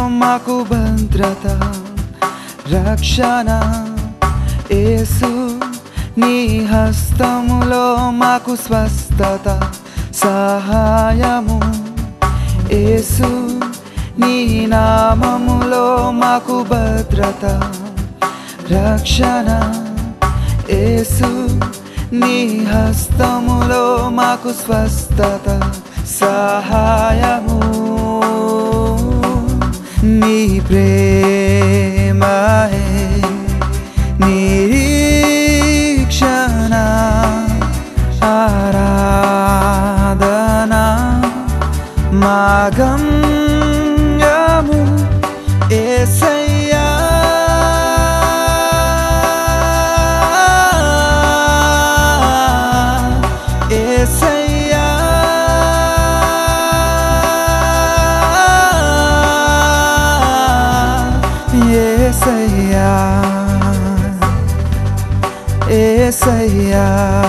మాకు భద్రత రక్షణ యేసు నీ హస్తములో మాకు స్వస్థత సహాయము యేసు నీ నామములో మాకు భద్రత రక్షణ యేసు నీ హస్తములో మాకు స్వస్థత సహాయము నీ ప్రేమహే నిరీక్షణ ఆరాధనా మా గమ్యము యేసయ్యా యేసయ్యా యేసయ్యా యేసయ్యా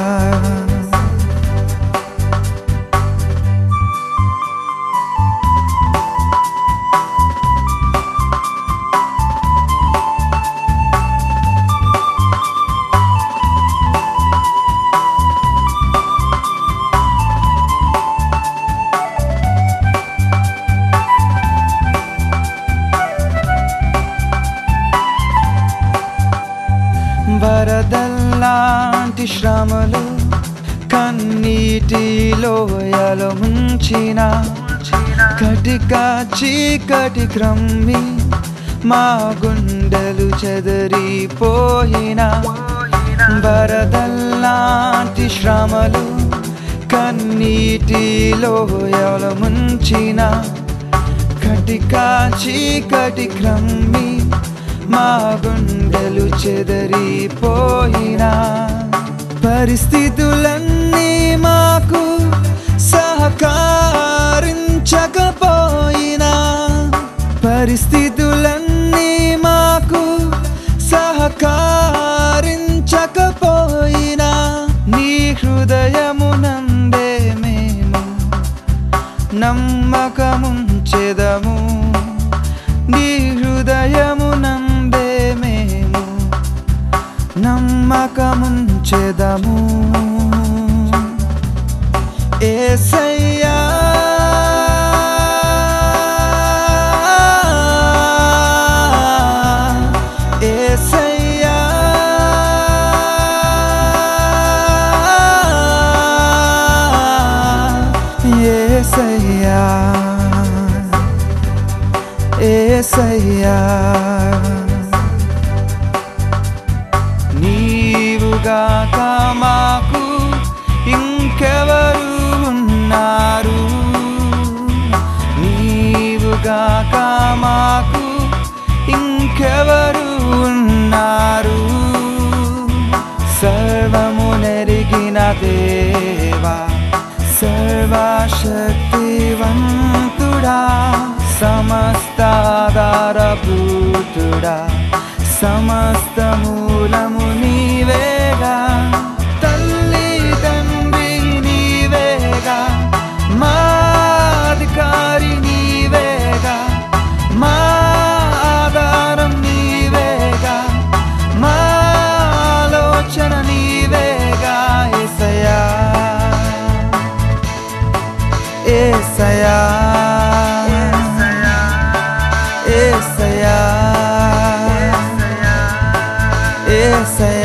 వరదల్లాంటి శ్రమలు కన్నీటి లోయలో ముంచిన కటిక చీకటి క్రమ్మి మా గుండెలు చెదరిపోయిన వరదల్లాంటి శ్రమలు కన్నీటి లోయలో ముంచిన కటిక చీకటి క్రమ్మి మా గుండెలు చెదరిపోయినా పరిస్థితులన్నీ మాకు సహకరించకపోయినా పరిస్థితులన్నీ మాకు సహకరించకపోయినా నీ హృదయమునందే మేము నమ్మకముంచెదము నీ హృదయమునందే మేము నమ్మకముంచెదము యేసయ్యా యేసయ్యా యేసయ్యా యేసయ్యా నీవుగాక మాకు ఇంకెవరు ఉన్నారు నీవుగాక మాకు ఇంకెవరు ఉన్నారు సర్వము నెరిగిన దేవా సర్వశక్తివంతుడా సమస్తాధారభూతుడా సమస్త మూలము నీవేగా తల్లి తండ్రి నీవేగా మా అధికారి నీవేగా మా ఆధారం నీవేగా మా ఆలోచన నీవేగా యేసయ్యా యేసయ్యా యేసయ్యా యేసయ్యా